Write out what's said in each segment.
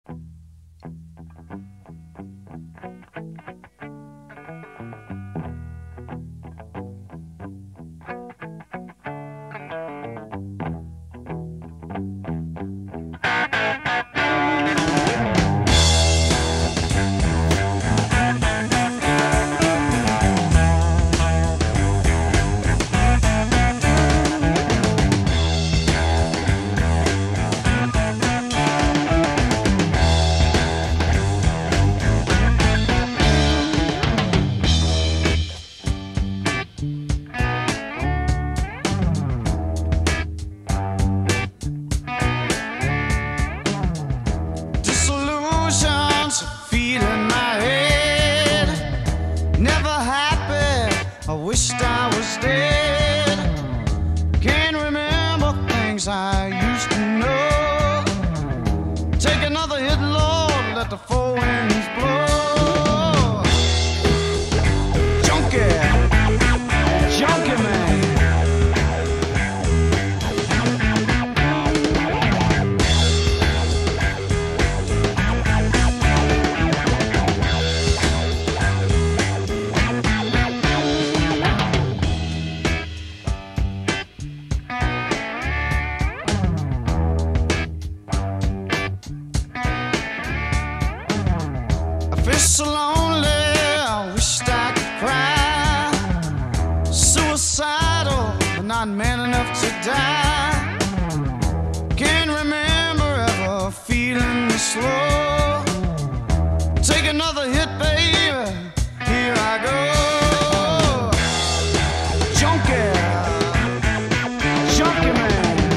I wished I was dead. Can't remember things I used to know. Take another hit, Lord, let the four winds blow. Junkie, junkie man. So lonely, I wished I could cry. Suicidal, but not man enough to die. Can't remember ever feeling this low. Take another hit, baby, here I go. Junkie, junkie man.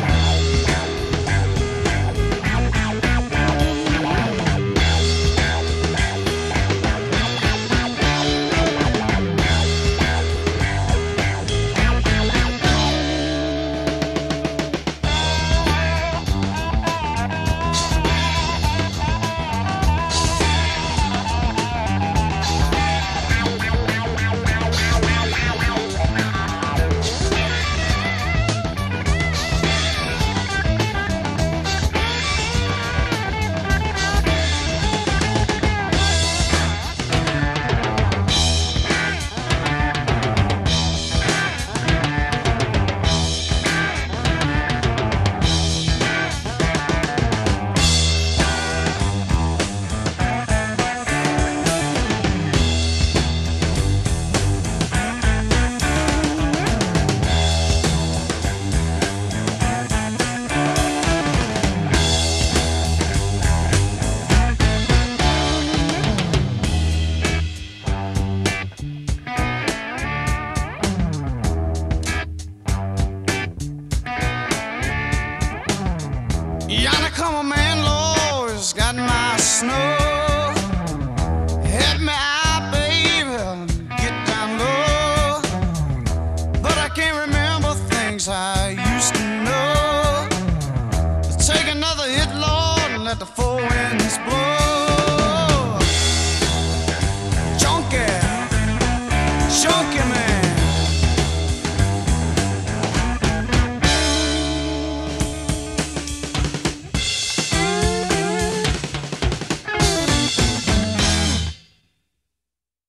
Yonder come a man, Lord, he's got my snow. Help me out, baby, get down low. But I can't remember things I used to know. Take another hit, Lord, and let the four